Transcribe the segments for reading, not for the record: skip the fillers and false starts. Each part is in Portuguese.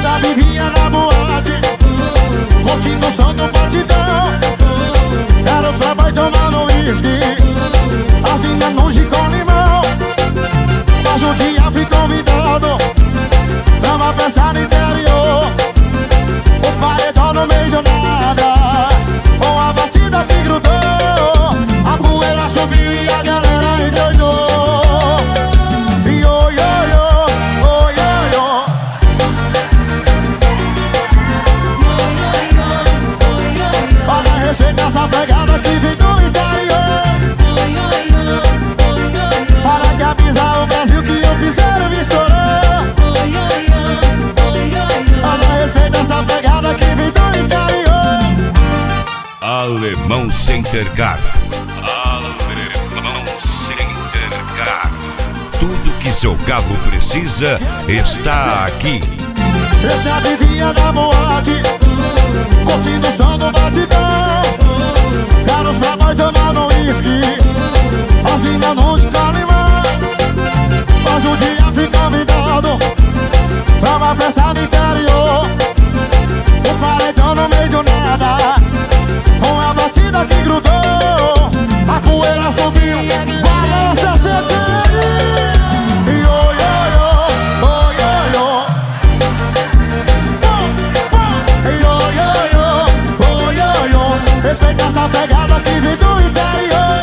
já vivia na boate, curtindo o som do batidão. Era os playboy tomando uísque, as minas de com limão. Mas um dia fui convidado pra uma festa no interior. O paredão no meio do nada, com a batida que grudou. A poeira subiu e a galera endoidou. E oi, oi, oi, oi, oi. Olha, respeita essa pegada que vem do interior. Para que avisar o Brasil que o piseiro me estourou. Olha, respeita essa pegada que vem do interior. Alemão Center Car. Alemão Center Car. Tudo que seu carro precisa está aqui. Eu já vivia na boate, curtindo o som do batidão. Era os playboy tomando uísque, as minas com limão. Mas um dia fui convidado pra uma festa no interior. O paredão no meio do nada, com a batida que grudou. A poeira subiu, balança CTN. E oi, oi, oi, oi, oi. E oi, oi, oi, oi, oi. Respeita essa pegada que vem do interior.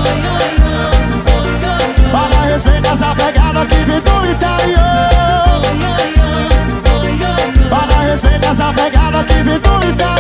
Para respeita essa pegada que vem do interior. Para respeita essa pegada que vem do interior.